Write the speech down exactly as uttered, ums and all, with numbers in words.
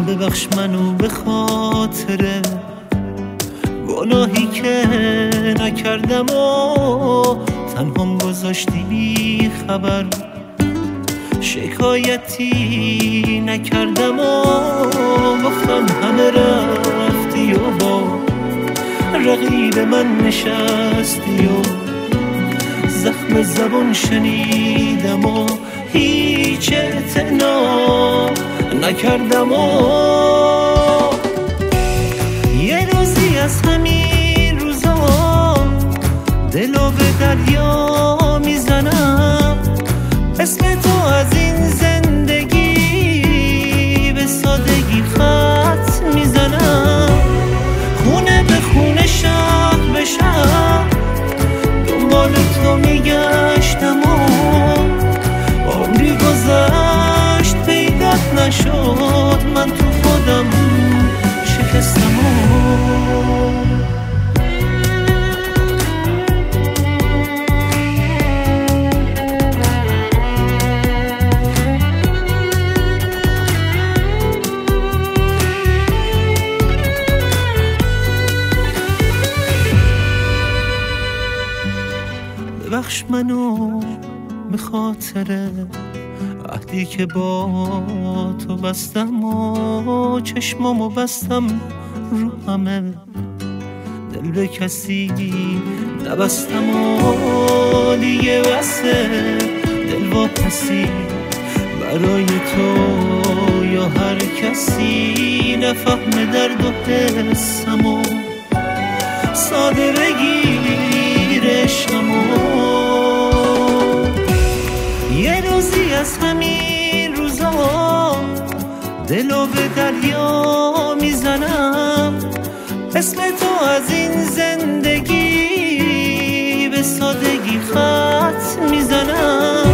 ببخش منو به خاطر گناهی که نکردم و تنهام گذاشتی بی خبر. شکایتی نکردم و گفتم همه رفتی و با رقیب من نشستی و زخم زبون شنیدم و هیچ اعتنا نکردم و یه روزی از همین روزا دلو به دریا میزنم، اسم تو از این زندگی به سادگی خط میزنم. خونه به خونه شهر به شهر دنبال تو میگشتم و عمری گذشت پیدات نشد، من تو خودم شکستم و ببخش منو به خاطر عهدی که با تو بستم و چشمامو بستم رو همه، دل به کسی نبستم و دیگه بسه دل واپسی برای تو یا هر کسی نفهمه درد و حسم و ساده بگیر عشقمو. یه روزی از همین روزا دلو به دریا میزنم، اسم تو از این زندگی به سادگی خط میزنم.